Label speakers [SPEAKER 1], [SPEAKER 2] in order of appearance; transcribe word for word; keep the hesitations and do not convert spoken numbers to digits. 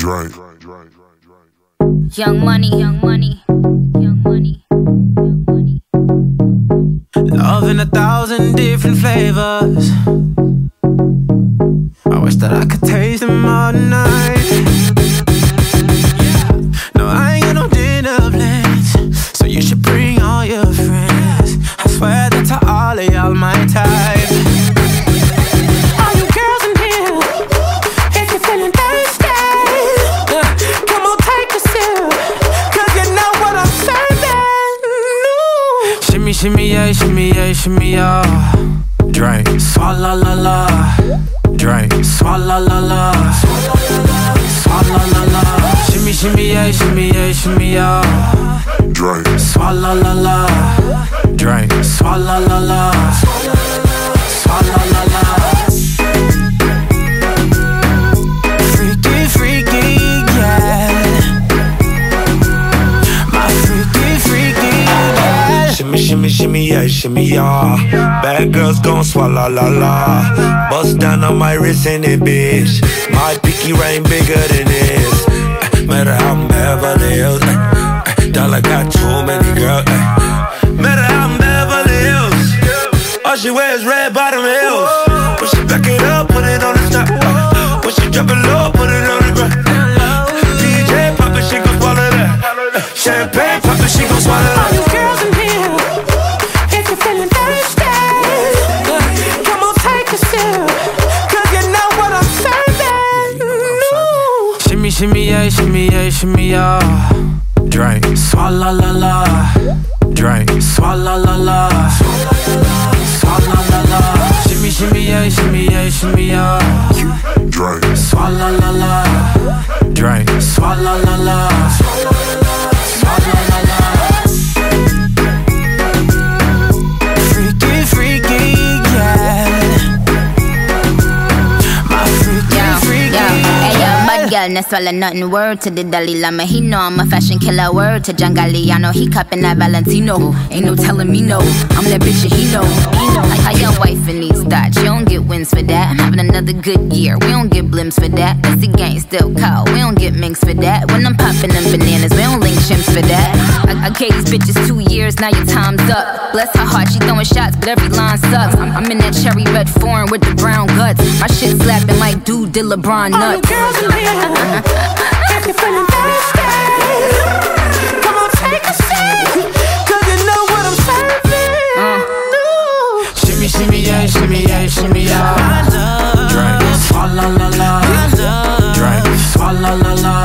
[SPEAKER 1] Drink.
[SPEAKER 2] Young money, young money, young money, young money.
[SPEAKER 3] Love in a thousand different flavors. I wish that I could taste them all night. No, I ain't got no dinner plans, so you should bring all your friends. I swear that to all of y'all my type. All you girls in here, if you're feeling thirsty, come on, take a sip, cause you know what I'm serving. No. Shimmy, shimmy, yeah, shimmy, yeah, shimmy, yeah. Drink, swalla la la. Drink, swalla la la. Swalla la la. Shimmy, shimmy, yeah, shimmy, yeah, shimmy, yeah.
[SPEAKER 1] Drink,
[SPEAKER 3] swalla la la. Drink, swalla la la. Swalla la la. Freaky, freaky, yeah. My freaky, freaky, yeah.
[SPEAKER 4] Shimmy, shimmy, shimmy, yeah, shimmy, yeah. Bad girls gon' swallow la la. Bust down on my wrist in it, bitch. My pinky ring bigger than this. Uh, matter how I'm Beverly Hills. Uh, uh, dollar got too many girls. Uh, matter how I'm Beverly Hills. All she wears red bottom heels. When she back it up, put it on the top. Uh, when she drop it low, put it on the ground. Uh, D J pop it, she gon' swallow that. Uh, champagne pop it, she gon' swallow that.
[SPEAKER 3] All you girls in here, if you're feeling thirsty, come on, take a sip, cause you know what I'm serving. No. Shimmy, shimmy, yeah, shimmy, yeah, shimmy, yeah. Drink, swalla la la. Drink, swalla la la. Swalla la la. Shimmy, shimmy, yeah, shimmy, yeah, shimmy, yeah.
[SPEAKER 1] drink,
[SPEAKER 3] Swalla la la. Drink, swalla la la. Swalla la la. Freaky, freaky, yeah. My freaky,
[SPEAKER 2] Yo,
[SPEAKER 3] freaky,
[SPEAKER 2] yo, hey, yo,
[SPEAKER 3] yeah.
[SPEAKER 2] bad girl, no swallow nothing. Word to the Dalai Lama, he know I'm a fashion killer. Word to John Galliano, he cupping that Valentino. Ain't no telling me no, I'm that bitch and he know. He know. How your wife in these thoughts, you don't get wins for that. I'm having another good year, we don't get blimps for that. That's the gang still call, we don't get minks for that. When I'm popping them bananas, we don't link chimps for that. I, I gave these bitches two years, now your time's up. Bless her heart, she throwing shots, but every line sucks. I'm, I'm in that cherry red foreign with the brown guts. My shit slapping like dude did LeBron nuts.
[SPEAKER 3] All you girls in here, if you're feeling thirsty, come on, take a sip, cause you know what I'm serving.
[SPEAKER 2] Uh.
[SPEAKER 3] No.
[SPEAKER 4] Shimmy, shimmy, yeah, shimmy, yeah, shimmy, yeah.
[SPEAKER 3] I love,
[SPEAKER 4] Drink, swalla la la.
[SPEAKER 3] I love,
[SPEAKER 4] Drink, swalla la la.